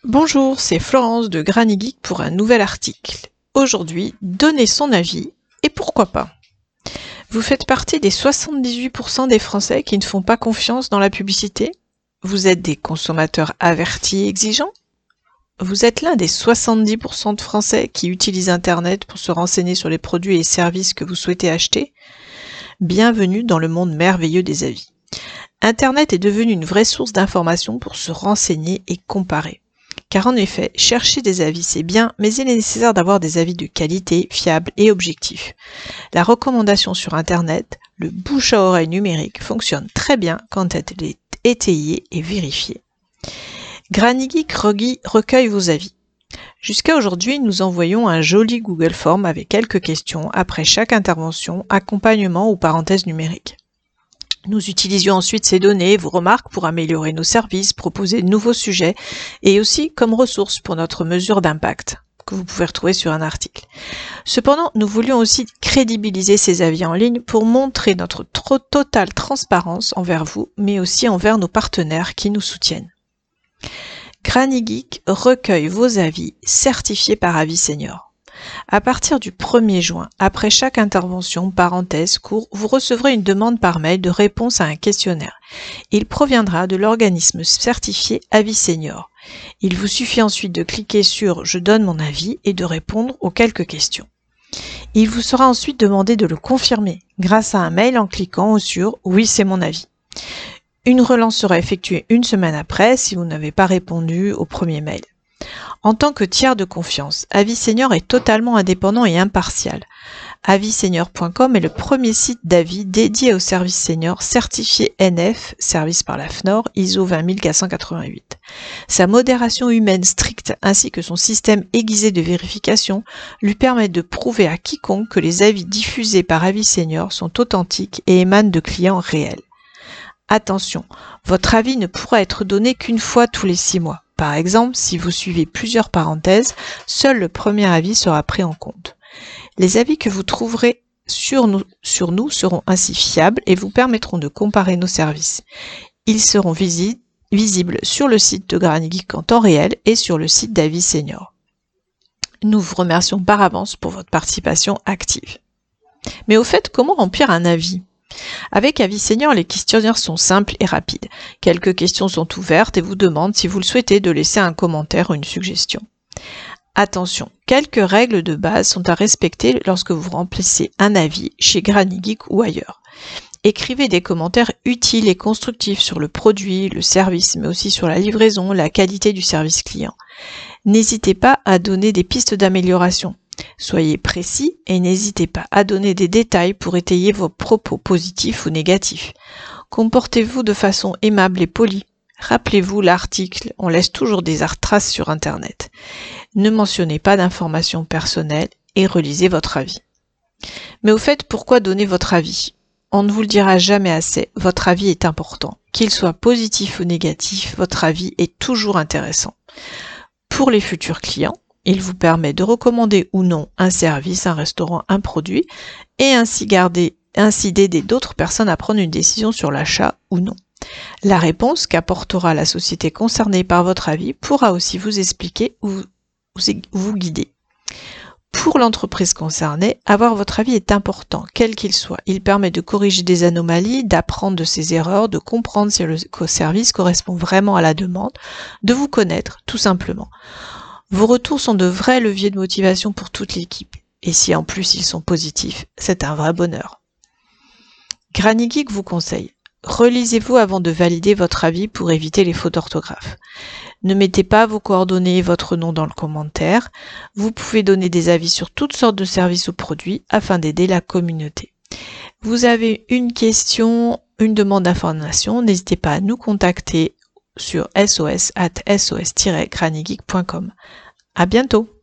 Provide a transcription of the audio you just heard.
Bonjour, c'est Florence de Granny Geek pour un nouvel article. Aujourd'hui, donner son avis et pourquoi pas. Vous faites partie des 78% des Français qui ne font pas confiance dans la publicité? Vous êtes des consommateurs avertis et exigeants? Vous êtes l'un des 70% de Français qui utilisent Internet pour se renseigner sur les produits et services que vous souhaitez acheter? Bienvenue dans le monde merveilleux des avis. Internet est devenu une vraie source d'informations pour se renseigner et comparer. Car en effet, chercher des avis c'est bien, mais il est nécessaire d'avoir des avis de qualité, fiables et objectifs. La recommandation sur Internet, le bouche à oreille numérique, fonctionne très bien quand elle est étayée et vérifiée. Granny Geek recueille vos avis. Jusqu'à aujourd'hui, nous envoyons un joli Google Form avec quelques questions après chaque intervention, accompagnement ou parenthèse numérique. Nous utilisions ensuite ces données et vos remarques pour améliorer nos services, proposer de nouveaux sujets et aussi comme ressources pour notre mesure d'impact que vous pouvez retrouver sur un article. Cependant, nous voulions aussi crédibiliser ces avis en ligne pour montrer notre totale transparence envers vous, mais aussi envers nos partenaires qui nous soutiennent. Granny Geek recueille vos avis certifiés par Avis Senior. À partir du 1er juin, après chaque intervention, parenthèse, cours, vous recevrez une demande par mail de réponse à un questionnaire. Il proviendra de l'organisme certifié Avis Senior. Il vous suffit ensuite de cliquer sur « Je donne mon avis » et de répondre aux quelques questions. Il vous sera ensuite demandé de le confirmer grâce à un mail en cliquant sur « Oui, c'est mon avis ». Une relance sera effectuée une semaine après si vous n'avez pas répondu au premier mail. En tant que tiers de confiance, Avis Senior est totalement indépendant et impartial. Avissenior.com est le premier site d'avis dédié aux services seniors certifié NF, service par la FNOR, ISO 20488. Sa modération humaine stricte ainsi que son système aiguisé de vérification lui permettent de prouver à quiconque que les avis diffusés par Avis Senior sont authentiques et émanent de clients réels. Attention, votre avis ne pourra être donné qu'une fois tous les 6 mois. Par exemple, si vous suivez plusieurs parenthèses, seul le premier avis sera pris en compte. Les avis que vous trouverez sur nous seront ainsi fiables et vous permettront de comparer nos services. Ils seront visibles sur le site de Granny Geek en temps réel et sur le site d'Avis Senior. Nous vous remercions par avance pour votre participation active. Mais au fait, comment remplir un avis ? Avec Avis Senior, les questionnaires sont simples et rapides. Quelques questions sont ouvertes et vous demandent, si vous le souhaitez, de laisser un commentaire ou une suggestion. Attention, quelques règles de base sont à respecter lorsque vous remplissez un avis chez Granny Geek ou ailleurs. Écrivez des commentaires utiles et constructifs sur le produit, le service, mais aussi sur la livraison, la qualité du service client. N'hésitez pas à donner des pistes d'amélioration. Soyez précis et n'hésitez pas à donner des détails pour étayer vos propos positifs ou négatifs. Comportez-vous de façon aimable et polie. Rappelez-vous l'article, on laisse toujours des traces sur Internet. Ne mentionnez pas d'informations personnelles et relisez votre avis. Mais au fait, pourquoi donner votre avis ? On ne vous le dira jamais assez, votre avis est important. Qu'il soit positif ou négatif, votre avis est toujours intéressant. Pour les futurs clients, il vous permet de recommander ou non un service, un restaurant, un produit, et ainsi d'aider d'autres personnes à prendre une décision sur l'achat ou non. La réponse qu'apportera la société concernée par votre avis pourra aussi vous expliquer ou vous guider. Pour l'entreprise concernée, avoir votre avis est important, quel qu'il soit. Il permet de corriger des anomalies, d'apprendre de ses erreurs, de comprendre si le service correspond vraiment à la demande, de vous connaître, tout simplement. Vos retours sont de vrais leviers de motivation pour toute l'équipe. Et si en plus ils sont positifs, c'est un vrai bonheur. Granny Geek vous conseille, relisez-vous avant de valider votre avis pour éviter les fautes d'orthographe. Ne mettez pas vos coordonnées et votre nom dans le commentaire. Vous pouvez donner des avis sur toutes sortes de services ou produits afin d'aider la communauté. Vous avez une question, une demande d'information, n'hésitez pas à nous contacter sur sos@sos-grannygeek.com. À bientôt!